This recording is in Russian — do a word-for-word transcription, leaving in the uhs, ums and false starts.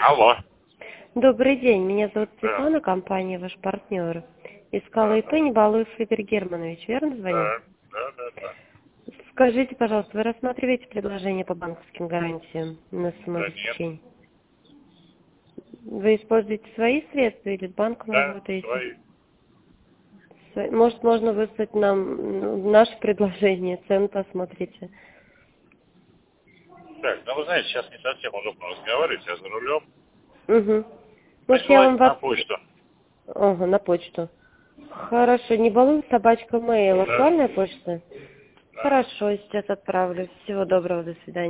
Алло. Добрый день, меня зовут Да. Светлана, компания ваш партнер. Искала ИП Небалуев Игорь Германович, верно звоню? Да, да, да, да. Скажите, пожалуйста, вы рассматриваете предложение по банковским гарантиям на Да нет. самообеспечение? Вы используете свои средства или с банком Да, работаете? свои. Свои. Может, можно выслать нам ну, наше предложение, цену посмотрите. Так, ну вы знаете, сейчас не совсем удобно разговаривать, я за рулем. Угу. Может, я вам Присылайте на в... почту. Ага, на почту. Хорошо, не балуй, собачка mail. Да. Актуальная почта? Да. Хорошо, сейчас отправлю. Всего доброго, до свидания.